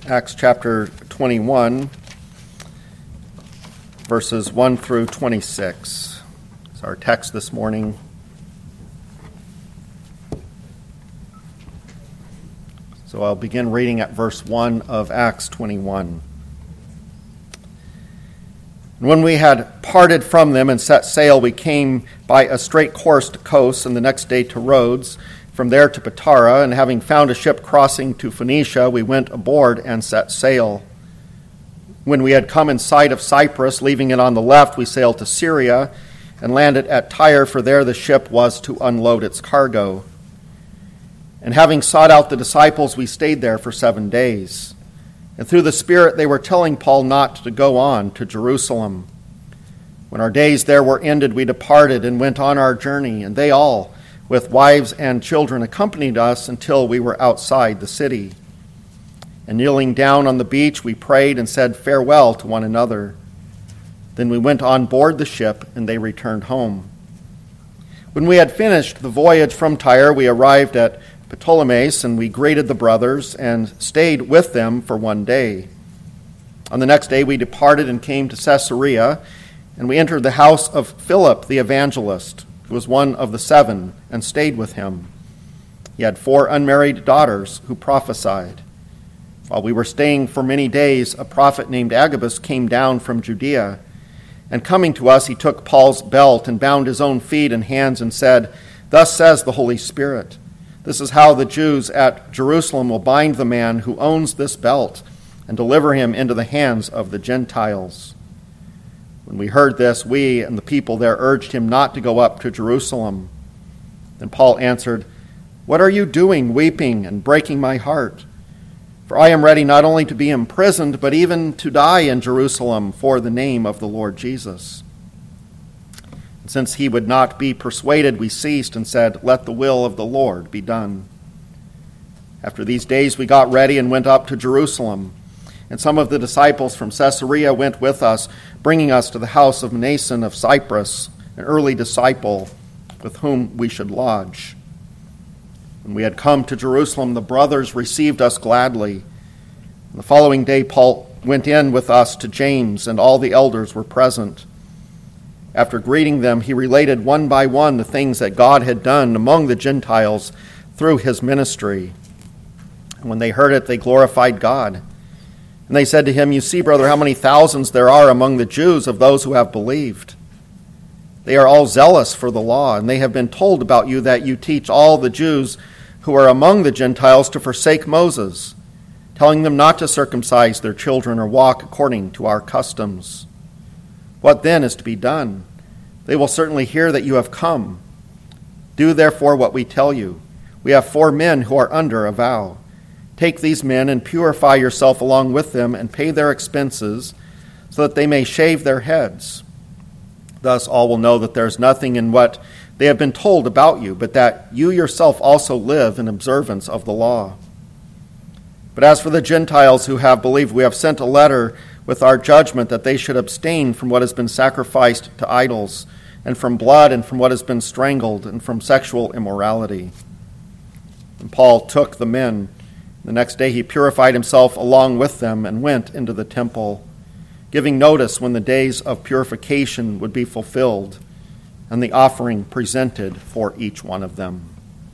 Acts chapter 21, verses 1 through 26. It's our text this morning. So I'll begin reading at verse 1 of Acts 21. And when we had parted from them and set sail, we came by a straight course to Kos, and the next day to Rhodes, from there to Patara, and having found a ship crossing to Phoenicia, we went aboard and set sail. When we had come in sight of Cyprus, leaving it on the left, we sailed to Syria and landed at Tyre, for there the ship was to unload its cargo. And having sought out the disciples, we stayed there for 7 days. And through the Spirit they were telling Paul not to go on to Jerusalem. When our days there were ended, we departed and went on our journey, and they all, with wives and children, accompanied us until we were outside the city. And kneeling down on the beach, we prayed and said farewell to one another. Then we went on board the ship, and they returned home. When we had finished the voyage from Tyre, we arrived at Ptolemais, and we greeted the brothers and stayed with them for 1 day. On the next day we departed and came to Caesarea, and we entered the house of Philip the evangelist, who was one of the 7, and stayed with him. He had 4 unmarried daughters who prophesied. While we were staying for many days, a prophet named Agabus came down from Judea, and coming to us, he took Paul's belt and bound his own feet and hands and said, "Thus says the Holy Spirit, this is how the Jews at Jerusalem will bind the man who owns this belt and deliver him into the hands of the Gentiles." When we heard this, we and the people there urged him not to go up to Jerusalem. Then Paul answered, "What are you doing, weeping and breaking my heart? For I am ready not only to be imprisoned, but even to die in Jerusalem for the name of the Lord Jesus." And since he would not be persuaded, we ceased and said, "Let the will of the Lord be done." After these days we got ready and went up to Jerusalem. And some of the disciples from Caesarea went with us, bringing us to the house of Mnason of Cyprus, an early disciple, with whom we should lodge. When we had come to Jerusalem, the brothers received us gladly. And the following day Paul went in with us to James, and all the elders were present. After greeting them, he related one by one the things that God had done among the Gentiles through his ministry. And when they heard it, they glorified God. And they said to him, "You see, brother, how many thousands there are among the Jews of those who have believed. They are all zealous for the law, and they have been told about you that you teach all the Jews who are among the Gentiles to forsake Moses, telling them not to circumcise their children or walk according to our customs. What then is to be done? They will certainly hear that you have come. Do therefore what we tell you. We have 4 men who are under a vow. Take these men and purify yourself along with them and pay their expenses so that they may shave their heads. Thus all will know that there is nothing in what they have been told about you, but that you yourself also live in observance of the law. But as for the Gentiles who have believed, we have sent a letter with our judgment that they should abstain from what has been sacrificed to idols, and from blood, and from what has been strangled, and from sexual immorality." And Paul took the men. The next day he purified himself along with them and went into the temple, giving notice when the days of purification would be fulfilled and the offering presented for each one of them.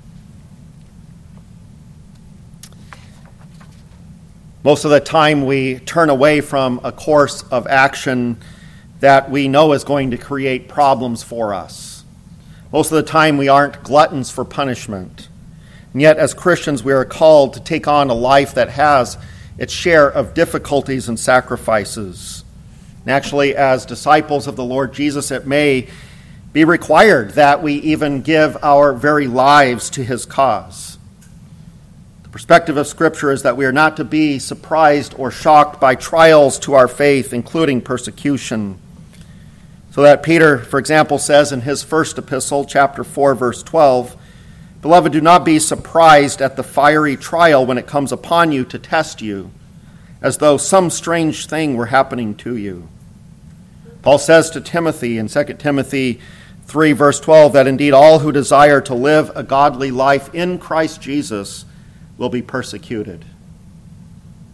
Most of the time we turn away from a course of action that we know is going to create problems for us. Most of the time we aren't gluttons for punishment. And yet, as Christians, we are called to take on a life that has its share of difficulties and sacrifices. And actually, as disciples of the Lord Jesus, it may be required that we even give our very lives to his cause. The perspective of Scripture is that we are not to be surprised or shocked by trials to our faith, including persecution. So that Peter, for example, says in his first epistle, chapter 4, verse 12, "Beloved, do not be surprised at the fiery trial when it comes upon you to test you, as though some strange thing were happening to you." Paul says to Timothy in 2 Timothy 3, verse 12, that indeed all who desire to live a godly life in Christ Jesus will be persecuted.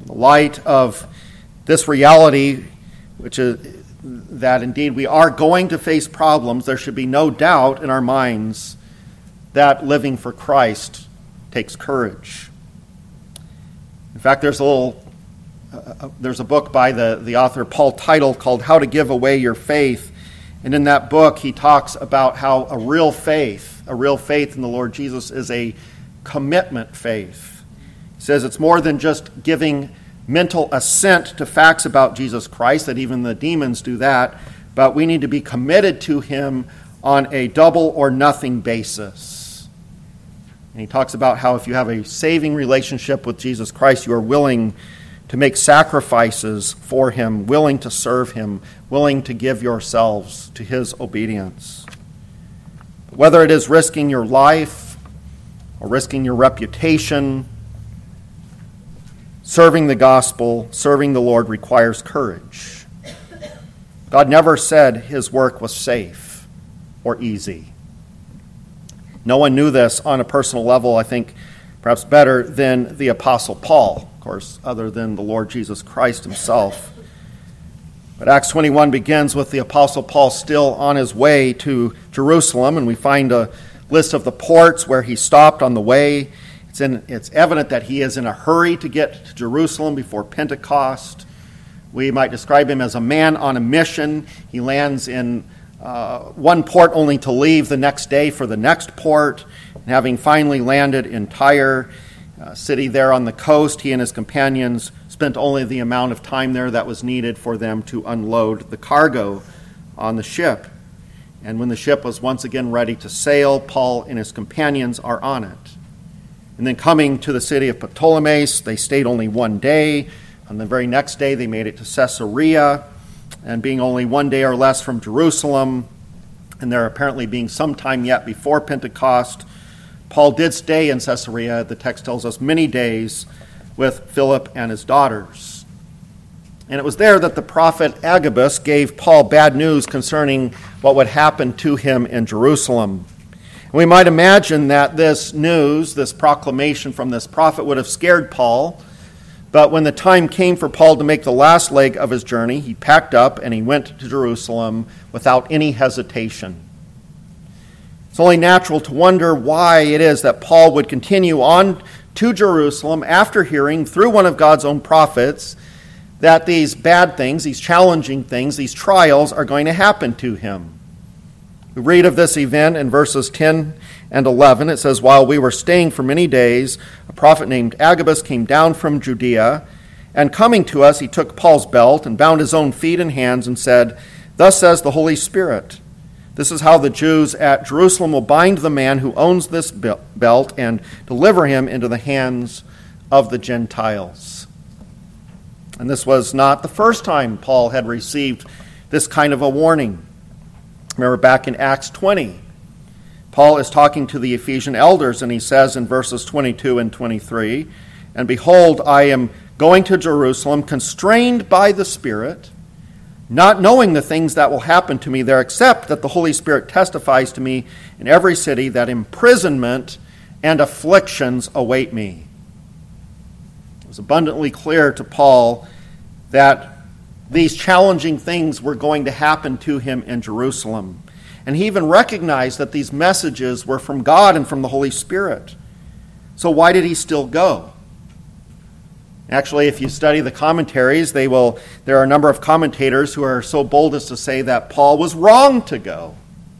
the light of this reality, which is that indeed we are going to face problems, there should be no doubt in our minds that living for Christ takes courage. In fact, there's a book by the author Paul Tittle called How to Give Away Your Faith. And in that book, he talks about how a real faith in the Lord Jesus is a commitment faith. He says it's more than just giving mental assent to facts about Jesus Christ, that even the demons do that, but we need to be committed to him on a double or nothing basis. And he talks about how if you have a saving relationship with Jesus Christ, you are willing to make sacrifices for him, willing to serve him, willing to give yourselves to his obedience. Whether it is risking your life or risking your reputation, serving the gospel, serving the Lord requires courage. God never said his work was safe or easy. No one knew this on a personal level, I think, perhaps better than the Apostle Paul, of course, other than the Lord Jesus Christ himself. But Acts 21 begins with the Apostle Paul still on his way to Jerusalem, and we find a list of the ports where he stopped on the way. It's evident that he is in a hurry to get to Jerusalem before Pentecost. We might describe him as a man on a mission. He lands in one port only to leave the next day for the next port. And having finally landed in Tyre, city there on the coast, he and his companions spent only the amount of time there that was needed for them to unload the cargo on the ship. And when the ship was once again ready to sail, Paul and his companions are on it. And then coming to the city of Ptolemais, they stayed only one day. On the very next day, they made it to Caesarea. And being only one day or less from Jerusalem, and there apparently being some time yet before Pentecost, Paul did stay in Caesarea, the text tells us, many days with Philip and his daughters. And it was there that the prophet Agabus gave Paul bad news concerning what would happen to him in Jerusalem. We might imagine that this news, this proclamation from this prophet would have scared Paul, but when the time came for Paul to make the last leg of his journey, he packed up and he went to Jerusalem without any hesitation. It's only natural to wonder why it is that Paul would continue on to Jerusalem after hearing through one of God's own prophets that these bad things, these challenging things, these trials are going to happen to him. We read of this event in verses 10 and 11. It says, "While we were staying for many days, a prophet named Agabus came down from Judea, and coming to us, he took Paul's belt and bound his own feet and hands and said, 'Thus says the Holy Spirit, this is how the Jews at Jerusalem will bind the man who owns this belt and deliver him into the hands of the Gentiles.'" And this was not the first time Paul had received this kind of a warning. Remember back in Acts 20, Paul is talking to the Ephesian elders, and he says in verses 22 and 23, "And behold, I am going to Jerusalem, constrained by the Spirit, not knowing the things that will happen to me there, except that the Holy Spirit testifies to me in every city that imprisonment and afflictions await me." It was abundantly clear to Paul that these challenging things were going to happen to him in Jerusalem. And he even recognized that these messages were from God and from the Holy Spirit. So why did he still go? Actually, if you study the commentaries, there are a number of commentators who are so bold as to say that Paul was wrong to go.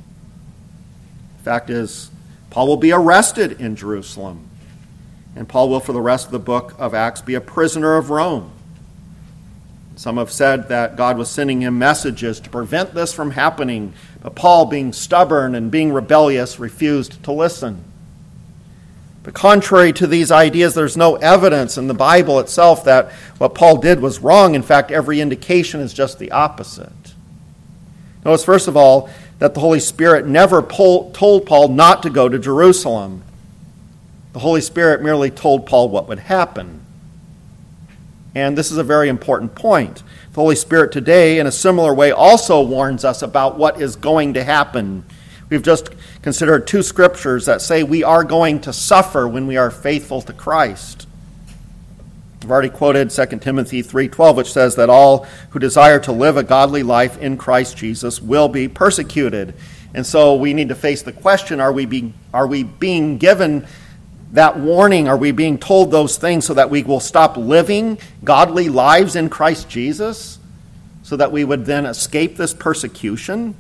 The fact is, Paul will be arrested in Jerusalem. And Paul will, for the rest of the book of Acts, be a prisoner of Rome. Some have said that God was sending him messages to prevent this from happening, but Paul, being stubborn and being rebellious, refused to listen. But contrary to these ideas, there's no evidence in the Bible itself that what Paul did was wrong. In fact, every indication is just the opposite. Notice, first of all, that the Holy Spirit never told Paul not to go to Jerusalem. The Holy Spirit merely told Paul what would happen. And this is a very important point. The Holy Spirit today, in a similar way, also warns us about what is going to happen. We've just considered two scriptures that say we are going to suffer when we are faithful to Christ. I've already quoted 2 Timothy 3:12, which says that all who desire to live a godly life in Christ Jesus will be persecuted. And so we need to face the question, are we being given that warning? Are we being told those things so that we will stop living godly lives in Christ Jesus, so that we would then escape this persecution?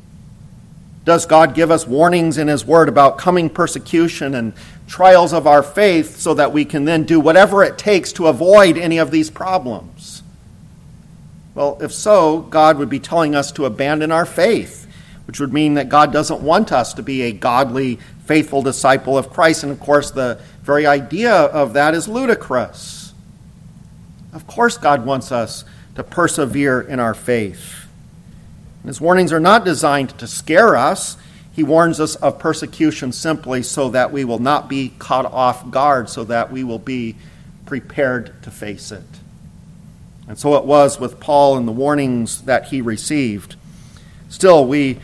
Does God give us warnings in His Word about coming persecution and trials of our faith so that we can then do whatever it takes to avoid any of these problems? Well, if so, God would be telling us to abandon our faith, which would mean that God doesn't want us to be a godly, faithful disciple of Christ. And of course, the very idea of that is ludicrous. Of course, God wants us to persevere in our faith. His warnings are not designed to scare us. He warns us of persecution simply so that we will not be caught off guard, so that we will be prepared to face it. And so it was with Paul and the warnings that he received. Still, we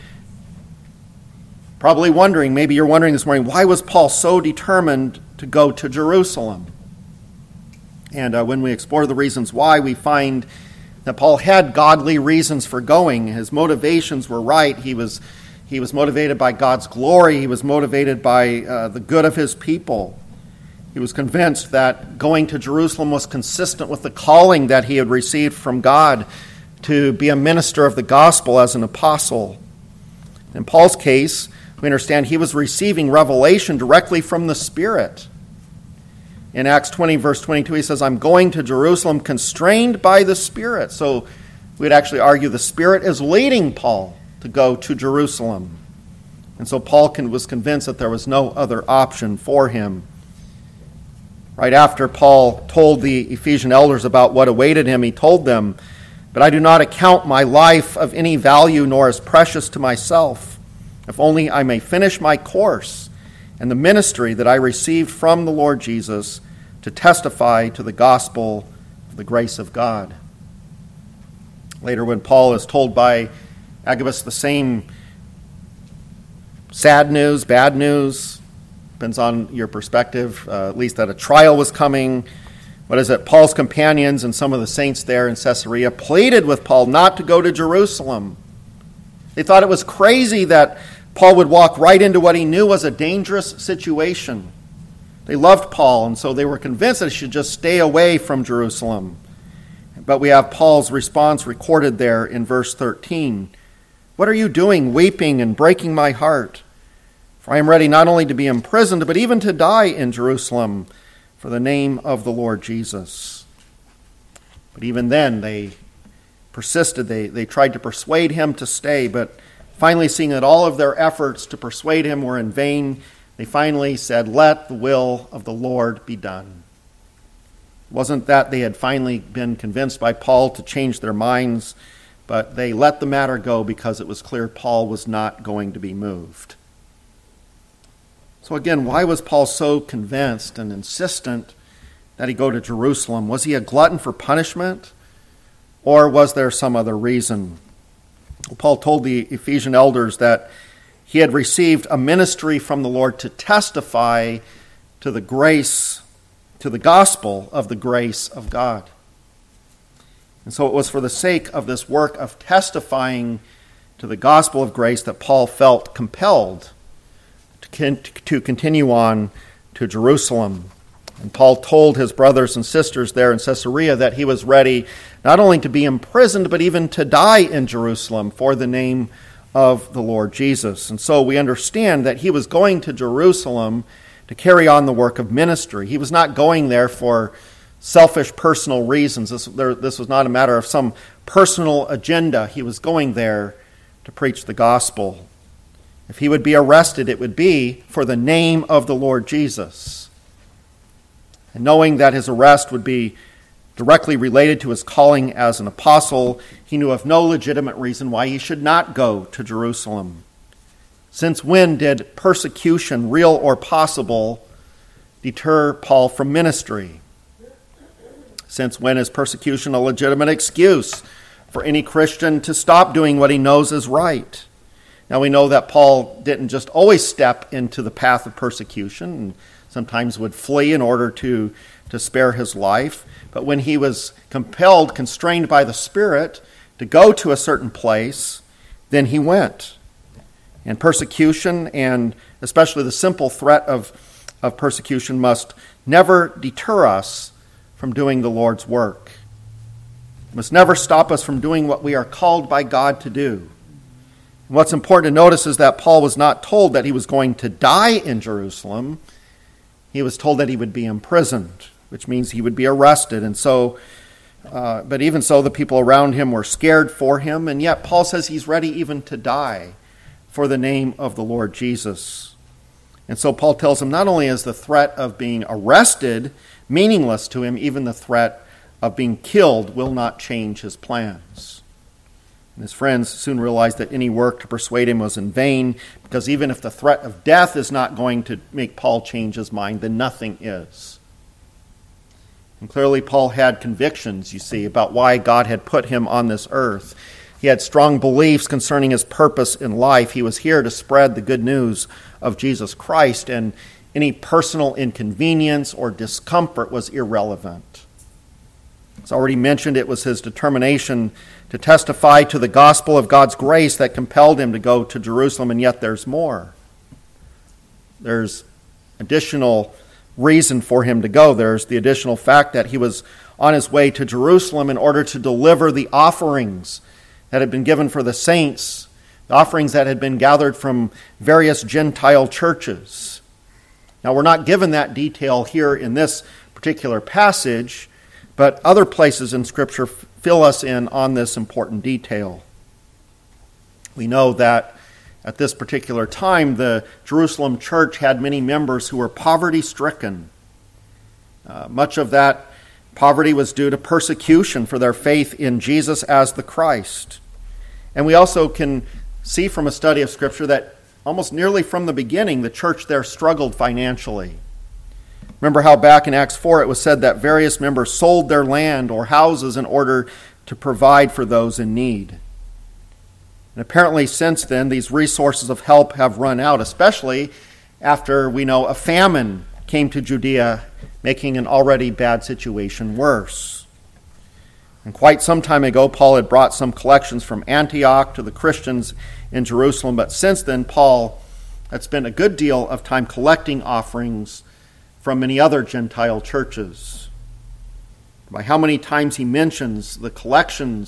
probably wondering, maybe you're wondering this morning, why was Paul so determined to go to Jerusalem? And when we explore the reasons why, we find that Paul had godly reasons for going. His motivations were right. He was motivated by God's glory. He was motivated by the good of his people. He was convinced that going to Jerusalem was consistent with the calling that he had received from God to be a minister of the gospel as an apostle. In Paul's case, we understand he was receiving revelation directly from the Spirit. In Acts 20, verse 22, he says, I'm going to Jerusalem constrained by the Spirit. So we'd actually argue the Spirit is leading Paul to go to Jerusalem. And so Paul was convinced that there was no other option for him. Right after Paul told the Ephesian elders about what awaited him, he told them, but I do not account my life of any value nor as precious to myself, if only I may finish my course and the ministry that I received from the Lord Jesus to testify to the gospel of the grace of God. Later, when Paul is told by Agabus the same sad news, bad news, depends on your perspective, at least that a trial was coming. What is it? Paul's companions and some of the saints there in Caesarea pleaded with Paul not to go to Jerusalem. They thought it was crazy that Paul would walk right into what he knew was a dangerous situation. They loved Paul, and so they were convinced that he should just stay away from Jerusalem. But we have Paul's response recorded there in verse 13. What are you doing, weeping and breaking my heart? For I am ready not only to be imprisoned, but even to die in Jerusalem for the name of the Lord Jesus. But even then, they persisted. They tried to persuade him to stay, but finally, seeing that all of their efforts to persuade him were in vain, they finally said, let the will of the Lord be done. It wasn't that they had finally been convinced by Paul to change their minds, but they let the matter go because it was clear Paul was not going to be moved. So again, why was Paul so convinced and insistent that he go to Jerusalem? Was he a glutton for punishment, or was there some other reason? Paul told the Ephesian elders that he had received a ministry from the Lord to testify to the grace, to the gospel of the grace of God. And so it was for the sake of this work of testifying to the gospel of grace that Paul felt compelled to continue on to Jerusalem. And Paul told his brothers and sisters there in Caesarea that he was ready not only to be imprisoned, but even to die in Jerusalem for the name of the Lord Jesus. And so we understand that he was going to Jerusalem to carry on the work of ministry. He was not going there for selfish personal reasons. This was not a matter of some personal agenda. He was going there to preach the gospel. If he would be arrested, it would be for the name of the Lord Jesus. And knowing that his arrest would be directly related to his calling as an apostle, he knew of no legitimate reason why he should not go to Jerusalem. Since when did persecution, real or possible, deter Paul from ministry? Since when is persecution a legitimate excuse for any Christian to stop doing what he knows is right? Now we know that Paul didn't just always step into the path of persecution. In sometimes would flee in order to spare his life. But when he was compelled, constrained by the Spirit to go to a certain place, then he went. And persecution, and especially the simple threat of persecution, must never deter us from doing the Lord's work. It must never stop us from doing what we are called by God to do. And what's important to notice is that Paul was not told that he was going to die in Jerusalem. He was told that he would be imprisoned, which means he would be arrested. And so, but even so, the people around him were scared for him, and yet Paul says he's ready even to die for the name of the Lord Jesus. And so Paul tells him not only is the threat of being arrested meaningless to him, even the threat of being killed will not change his plans. And his friends soon realized that any work to persuade him was in vain, because even if the threat of death is not going to make Paul change his mind, then nothing is. And clearly Paul had convictions, you see, about why God had put him on this earth. He had strong beliefs concerning his purpose in life. He was here to spread the good news of Jesus Christ, and any personal inconvenience or discomfort was irrelevant. As already mentioned, it was his determination to testify to the gospel of God's grace that compelled him to go to Jerusalem, and yet there's more. There's additional reason for him to go. There's the additional fact that he was on his way to Jerusalem in order to deliver the offerings that had been given for the saints, the offerings that had been gathered from various Gentile churches. Now, we're not given that detail here in this particular passage, but other places in Scripture fill us in on this important detail. We know that at this particular time, the Jerusalem church had many members who were poverty-stricken. Much of that poverty was due to persecution for their faith in Jesus as the Christ. And we also can see from a study of Scripture that almost nearly from the beginning, the church there struggled financially. Remember how back in Acts 4 it was said that various members sold their land or houses in order to provide for those in need. And apparently since then, these resources of help have run out, especially after we know a famine came to Judea, making an already bad situation worse. And quite some time ago, Paul had brought some collections from Antioch to the Christians in Jerusalem, but since then, Paul had spent a good deal of time collecting offerings from many other Gentile churches. By how many times he mentions the collection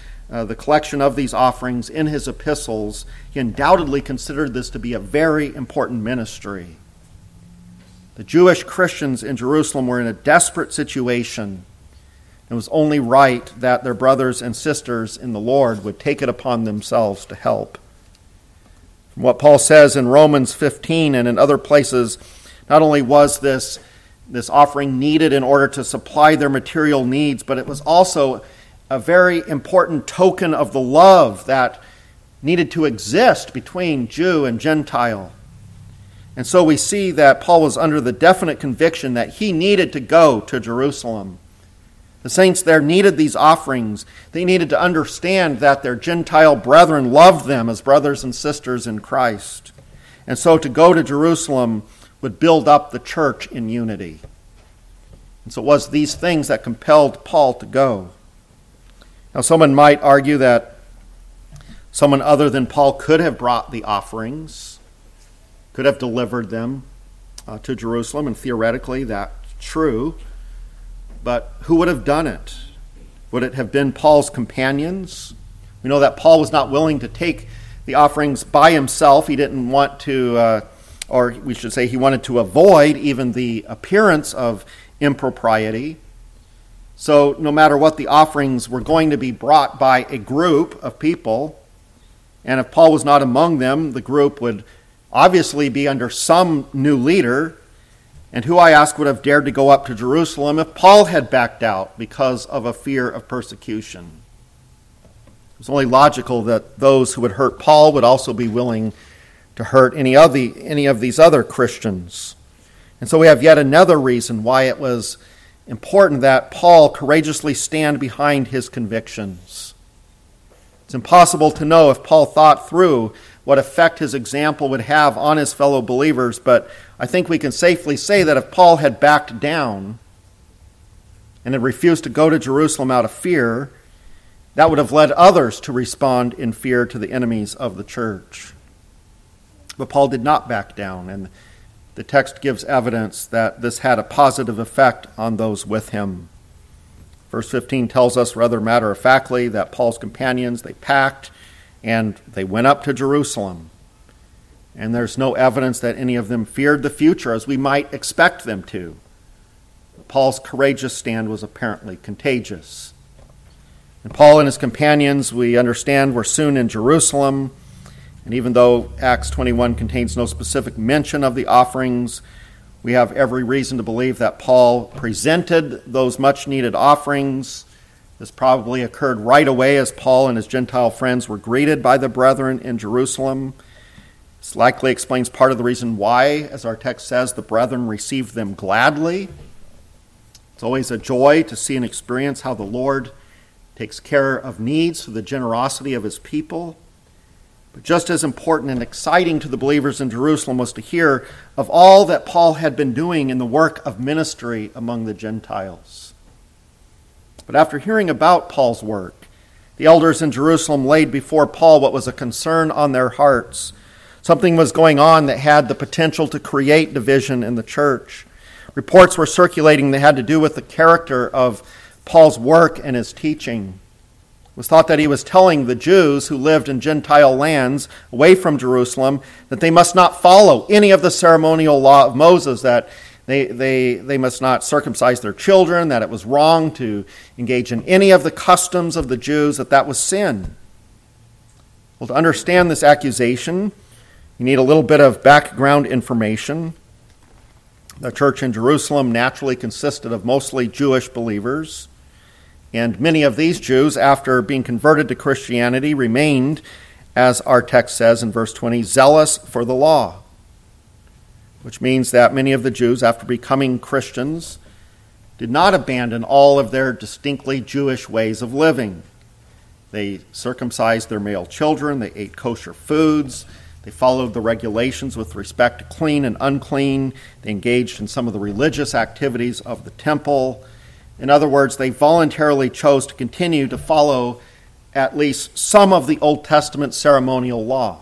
of these offerings in his epistles, he undoubtedly considered this to be a very important ministry. The Jewish Christians in Jerusalem were in a desperate situation. It was only right that their brothers and sisters in the Lord would take it upon themselves to help. From what Paul says in Romans 15 and in other places, not only was this offering needed in order to supply their material needs, but it was also a very important token of the love that needed to exist between Jew and Gentile. And so we see that Paul was under the definite conviction that he needed to go to Jerusalem. The saints there needed these offerings. They needed to understand that their Gentile brethren loved them as brothers and sisters in Christ. And so to go to Jerusalem would build up the church in unity. And so it was these things that compelled Paul to go. Now, someone might argue that someone other than Paul could have brought the offerings, could have delivered them to Jerusalem, and theoretically that's true. But who would have done it? Would it have been Paul's companions? We know that Paul was not willing to take the offerings by himself. He didn't want to, or we should say he wanted to avoid even the appearance of impropriety. So no matter what, the offerings were going to be brought by a group of people. And if Paul was not among them, the group would obviously be under some new leader. And who, I ask, would have dared to go up to Jerusalem if Paul had backed out because of a fear of persecution? It was only logical that those who would hurt Paul would also be willing to hurt any of these other Christians. And so we have yet another reason why it was important that Paul courageously stand behind his convictions. It's impossible to know if Paul thought through what effect his example would have on his fellow believers, but I think we can safely say that if Paul had backed down and had refused to go to Jerusalem out of fear, that would have led others to respond in fear to the enemies of the church. But Paul did not back down, and the text gives evidence that this had a positive effect on those with him. Verse 15 tells us rather matter-of-factly that Paul's companions, they packed and they went up to Jerusalem. And there's no evidence that any of them feared the future as we might expect them to. Paul's courageous stand was apparently contagious. And Paul and his companions, we understand, were soon in Jerusalem. And even though Acts 21 contains no specific mention of the offerings, we have every reason to believe that Paul presented those much-needed offerings. This probably occurred right away as Paul and his Gentile friends were greeted by the brethren in Jerusalem. This likely explains part of the reason why, as our text says, the brethren received them gladly. It's always a joy to see and experience how the Lord takes care of needs through the generosity of his people. But just as important and exciting to the believers in Jerusalem was to hear of all that Paul had been doing in the work of ministry among the Gentiles. But after hearing about Paul's work, the elders in Jerusalem laid before Paul what was a concern on their hearts. Something was going on that had the potential to create division in the church. Reports were circulating that had to do with the character of Paul's work and his teaching. It was thought that he was telling the Jews who lived in Gentile lands away from Jerusalem that they must not follow any of the ceremonial law of Moses, that they must not circumcise their children, that it was wrong to engage in any of the customs of the Jews, that was sin. Well, to understand this accusation, you need a little bit of background information. The church in Jerusalem naturally consisted of mostly Jewish believers, and many of these Jews, after being converted to Christianity, remained, as our text says in verse 20, zealous for the law. Which means that many of the Jews, after becoming Christians, did not abandon all of their distinctly Jewish ways of living. They circumcised their male children, they ate kosher foods, they followed the regulations with respect to clean and unclean, they engaged in some of the religious activities of the temple. In other words, they voluntarily chose to continue to follow at least some of the Old Testament ceremonial law.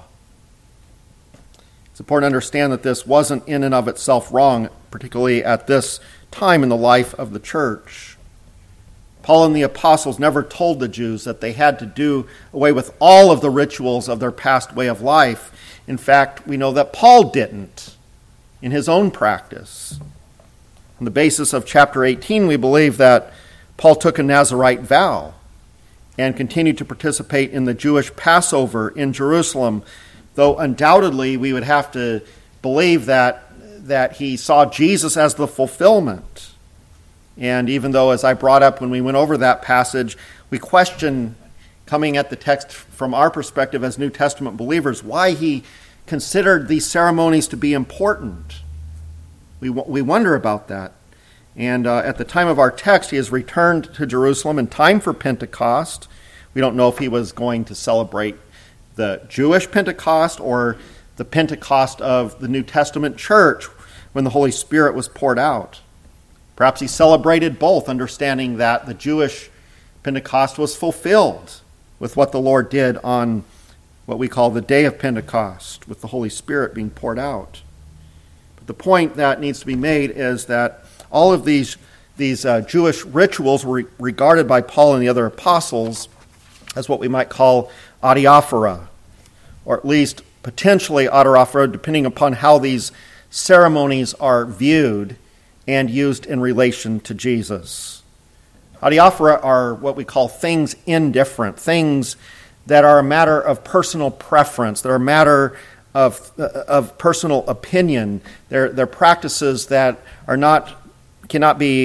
It's important to understand that this wasn't in and of itself wrong, particularly at this time in the life of the church. Paul and the apostles never told the Jews that they had to do away with all of the rituals of their past way of life. In fact, we know that Paul didn't in his own practice. On the basis of chapter 18, we believe that Paul took a Nazirite vow and continued to participate in the Jewish Passover in Jerusalem, though undoubtedly we would have to believe that he saw Jesus as the fulfillment. And even though, as I brought up when we went over that passage, we question, coming at the text from our perspective as New Testament believers, why he considered these ceremonies to be important. We wonder about that. And at the time of our text, he has returned to Jerusalem in time for Pentecost. We don't know if he was going to celebrate the Jewish Pentecost or the Pentecost of the New Testament church when the Holy Spirit was poured out. Perhaps he celebrated both, understanding that the Jewish Pentecost was fulfilled with what the Lord did on what we call the day of Pentecost, with the Holy Spirit being poured out. But the point that needs to be made is that all of these Jewish rituals were regarded by Paul and the other apostles as what we might call adiaphora, or at least potentially adiaphora, depending upon how these ceremonies are viewed and used in relation to Jesus. Adiaphora are what we call things indifferent, things that are a matter of personal preference, they're a matter of personal opinion. They're practices that cannot be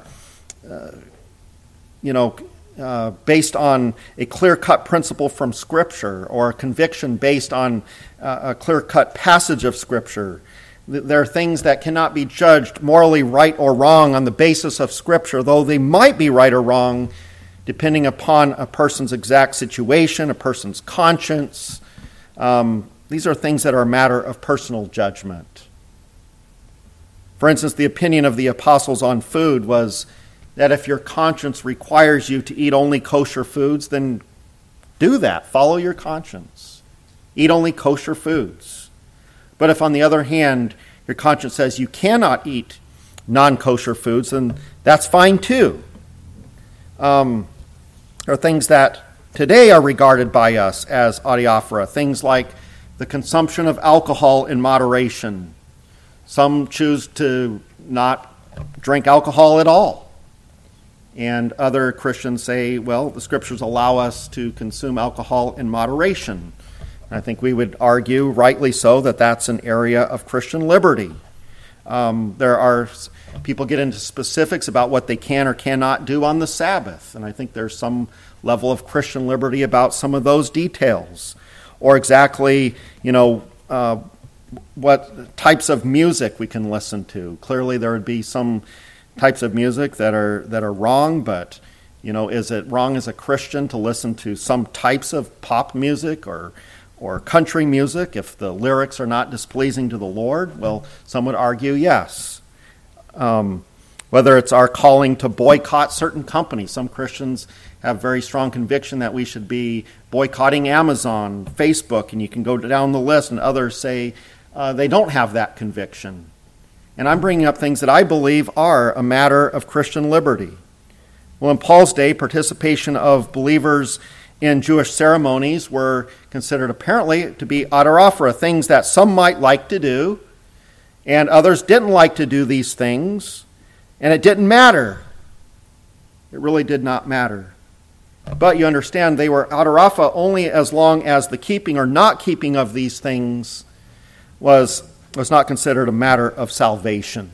based on a clear-cut principle from Scripture or a conviction based on a clear-cut passage of Scripture. There are things that cannot be judged morally right or wrong on the basis of Scripture, though they might be right or wrong depending upon a person's exact situation, a person's conscience. these are things that are a matter of personal judgment. For instance, the opinion of the apostles on food was that if your conscience requires you to eat only kosher foods, then do that. Follow your conscience. Eat only kosher foods. But if, on the other hand, your conscience says you cannot eat non-kosher foods, then that's fine too. There are things that today are regarded by us as adiaphora, things like the consumption of alcohol in moderation. Some choose to not drink alcohol at all. And other Christians say, well, the Scriptures allow us to consume alcohol in moderation. And I think we would argue, rightly so, that that's an area of Christian liberty. People get into specifics about what they can or cannot do on the Sabbath, and I think there's some level of Christian liberty about some of those details. Or exactly, what types of music we can listen to. Clearly there would be some types of music that are wrong, but is it wrong as a Christian to listen to some types of pop music or country music if the lyrics are not displeasing to the Lord? Well, some would argue yes. Whether it's our calling to boycott certain companies. Some Christians have very strong conviction that we should be boycotting Amazon, Facebook, and you can go down the list, and others say they don't have that conviction. And I'm bringing up things that I believe are a matter of Christian liberty. Well, in Paul's day, participation of believers in Jewish ceremonies were considered apparently to be adiaphora, things that some might like to do, and others didn't like to do these things, and it didn't matter. It really did not matter. But you understand, they were adiaphora only as long as the keeping or not keeping of these things was not considered a matter of salvation.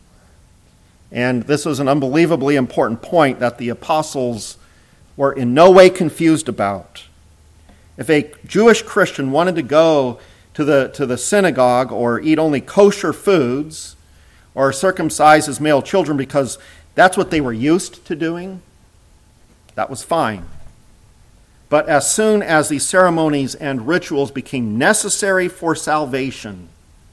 And this was an unbelievably important point that the apostles were in no way confused about. If a Jewish Christian wanted to go to the synagogue or eat only kosher foods or circumcise his male children because that's what they were used to doing, that was fine. But as soon as these ceremonies and rituals became necessary for salvation,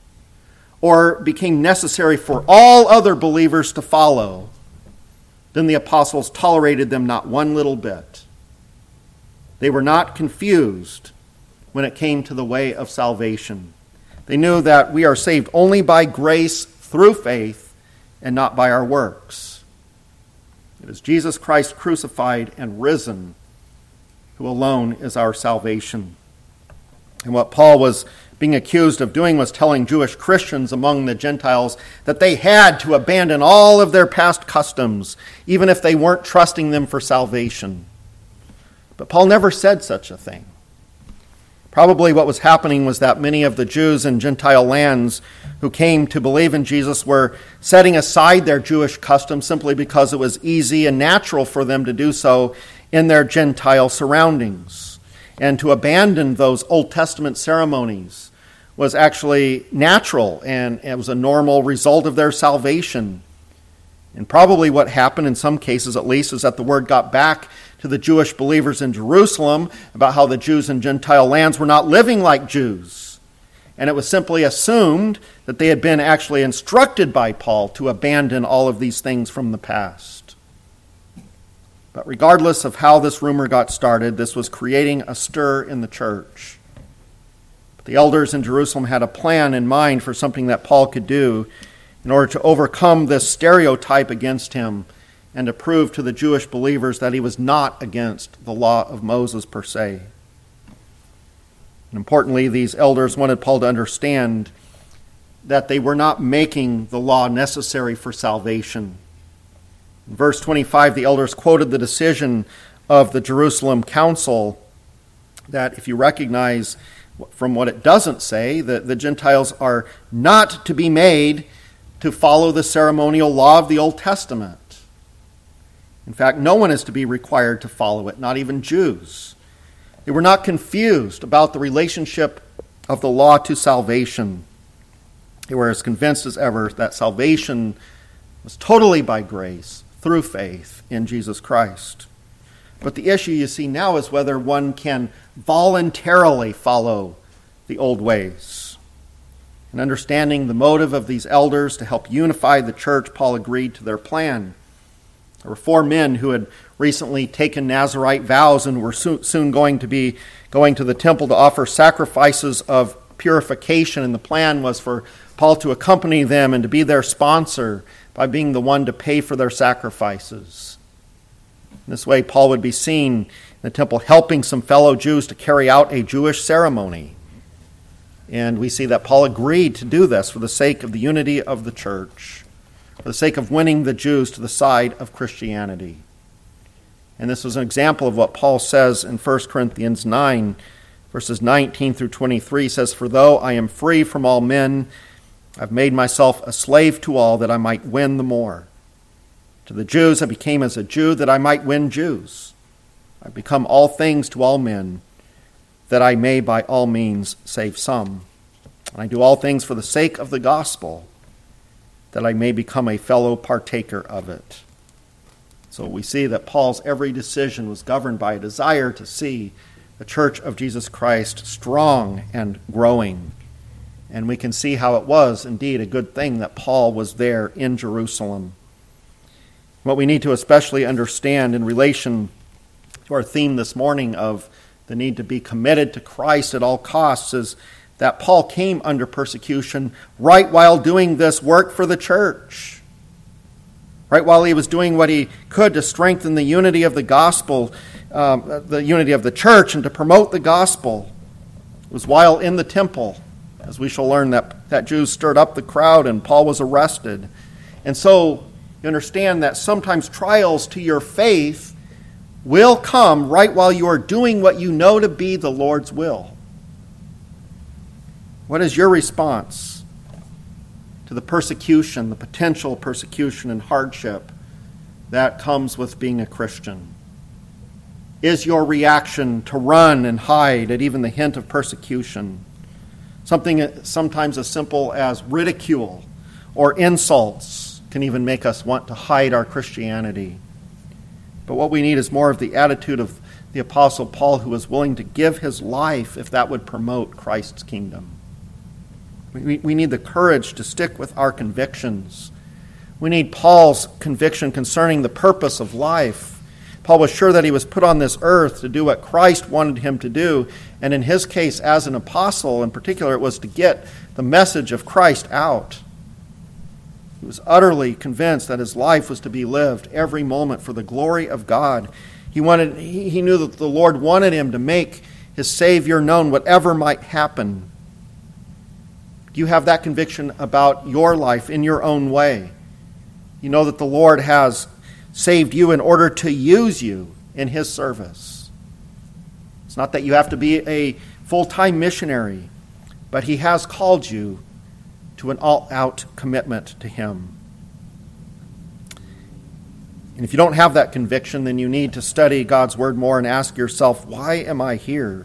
or became necessary for all other believers to follow, then the apostles tolerated them not one little bit. They were not confused when it came to the way of salvation. They knew that we are saved only by grace through faith and not by our works. It is Jesus Christ crucified and risen who alone is our salvation. And what Paul was being accused of doing was telling Jewish Christians among the Gentiles that they had to abandon all of their past customs, even if they weren't trusting them for salvation. But Paul never said such a thing. Probably what was happening was that many of the Jews in Gentile lands who came to believe in Jesus were setting aside their Jewish customs simply because it was easy and natural for them to do so in their Gentile surroundings. And to abandon those Old Testament ceremonies was actually natural, and it was a normal result of their salvation. And probably what happened, in some cases at least, is that the word got back to the Jewish believers in Jerusalem about how the Jews in Gentile lands were not living like Jews. And it was simply assumed that they had been actually instructed by Paul to abandon all of these things from the past. But regardless of how this rumor got started, this was creating a stir in the church. The elders in Jerusalem had a plan in mind for something that Paul could do in order to overcome this stereotype against him and to prove to the Jewish believers that he was not against the law of Moses per se. And importantly, these elders wanted Paul to understand that they were not making the law necessary for salvation. In verse 25, the elders quoted the decision of the Jerusalem council that if you recognize from what it doesn't say, that the Gentiles are not to be made to follow the ceremonial law of the Old Testament. In fact, no one is to be required to follow it, not even Jews. They were not confused about the relationship of the law to salvation. They were as convinced as ever that salvation was totally by grace through faith in Jesus Christ. But the issue you see now is whether one can voluntarily follow the old ways. In understanding the motive of these elders to help unify the church, Paul agreed to their plan. There were 4 men who had recently taken Nazirite vows and were soon going to be going to the temple to offer sacrifices of purification, and the plan was for Paul to accompany them and to be their sponsor by being the one to pay for their sacrifices. In this way, Paul would be seen in the temple helping some fellow Jews to carry out a Jewish ceremony. And we see that Paul agreed to do this for the sake of the unity of the church, for the sake of winning the Jews to the side of Christianity. And this was an example of what Paul says in 1 Corinthians 9, verses 19 through 23, says, "For though I am free from all men, I've made myself a slave to all that I might win the more. To the Jews I became as a Jew that I might win Jews. I've become all things to all men, that I may by all means save some. And I do all things for the sake of the gospel, that I may become a fellow partaker of it." So we see that Paul's every decision was governed by a desire to see the church of Jesus Christ strong and growing. And we can see how it was indeed a good thing that Paul was there in Jerusalem. What we need to especially understand in relation to our theme this morning of the need to be committed to Christ at all costs is that Paul came under persecution right while doing this work for the church. Right while he was doing what he could to strengthen the unity of the gospel, the unity of the church, and to promote the gospel. It was while in the temple, as we shall learn, that Jews stirred up the crowd and Paul was arrested. And so you understand that sometimes trials to your faith will come right while you are doing what you know to be the Lord's will. What is your response to the persecution, the potential persecution and hardship that comes with being a Christian? Is your reaction to run and hide at even the hint of persecution? Something sometimes as simple as ridicule or insults can even make us want to hide our Christianity. But what we need is more of the attitude of the Apostle Paul, who was willing to give his life if that would promote Christ's kingdom. We need the courage to stick with our convictions. We need Paul's conviction concerning the purpose of life. Paul was sure that he was put on this earth to do what Christ wanted him to do, and in his case, as an apostle in particular, it was to get the message of Christ out. He was utterly convinced that his life was to be lived every moment for the glory of God. He knew that the Lord wanted him to make his Savior known, whatever might happen. Do you have that conviction about your life in your own way? You know that the Lord has saved you in order to use you in his service. It's not that you have to be a full-time missionary, but he has called you to an all-out commitment to him. And if you don't have that conviction, then you need to study God's word more and ask yourself, why am I here?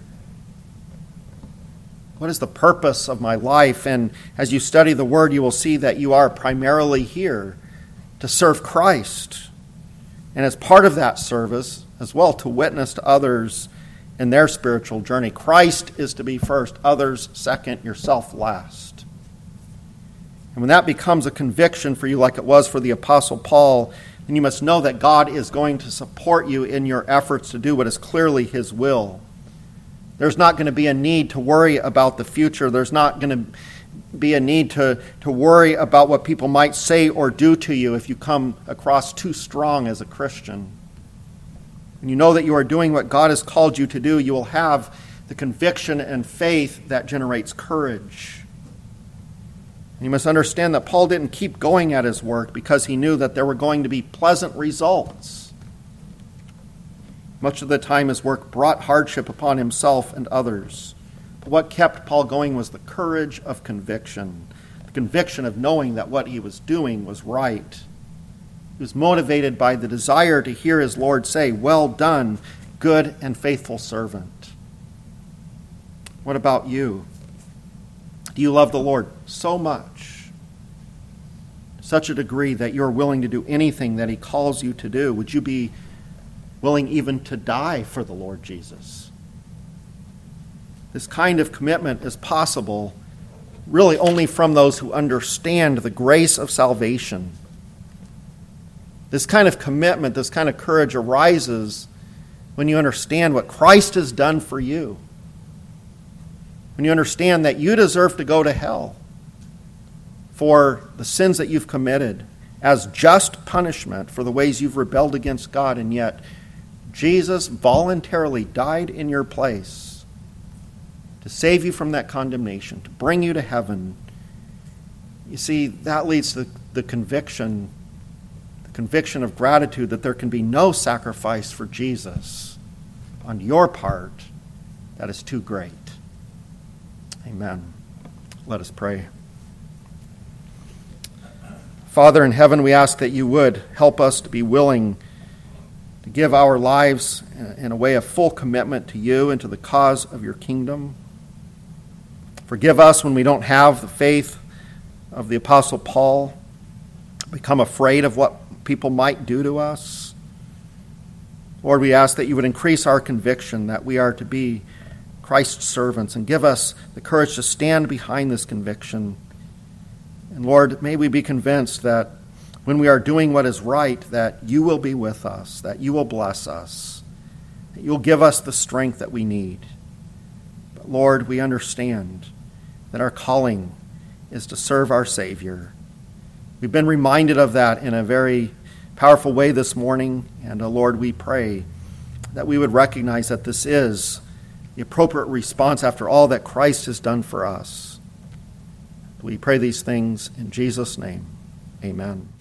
What is the purpose of my life? And as you study the word, you will see that you are primarily here to serve Christ. And as part of that service, as well, to witness to others in their spiritual journey. Christ is to be first, others second, yourself last. And when that becomes a conviction for you like it was for the Apostle Paul, then you must know that God is going to support you in your efforts to do what is clearly his will. There's not going to be a need to worry about the future. There's not going to be a need to worry about what people might say or do to you if you come across too strong as a Christian. When you know that you are doing what God has called you to do, you will have the conviction and faith that generates courage. And you must understand that Paul didn't keep going at his work because he knew that there were going to be pleasant results. Much of the time his work brought hardship upon himself and others. But what kept Paul going was the courage of conviction, the conviction of knowing that what he was doing was right. He was motivated by the desire to hear his Lord say, "Well done, good and faithful servant." What about you? Do you love the Lord so much, to such a degree that you're willing to do anything that he calls you to do? Would you be willing even to die for the Lord Jesus? this kind of commitment is possible really only from those who understand the grace of salvation. This kind of commitment, this kind of courage arises when you understand what Christ has done for you. When you understand that you deserve to go to hell for the sins that you've committed as just punishment for the ways you've rebelled against God, and yet Jesus voluntarily died in your place to save you from that condemnation, to bring you to heaven. You see, that leads to the conviction of gratitude that there can be no sacrifice for Jesus on your part that is too great. Amen. Let us pray. Father in heaven, we ask that you would help us to be willing to give our lives in a way of full commitment to you and to the cause of your kingdom. Forgive us when we don't have the faith of the Apostle Paul, become afraid of what people might do to us. Lord, we ask that you would increase our conviction that we are to be Christ's servants, and give us the courage to stand behind this conviction. And Lord, may we be convinced that when we are doing what is right, that you will be with us, that you will bless us, that you'll give us the strength that we need. But Lord, we understand that our calling is to serve our Savior. We've been reminded of that in a very powerful way this morning, and Lord, we pray that we would recognize that this is the appropriate response after all that Christ has done for us. We pray these things in Jesus' name. Amen.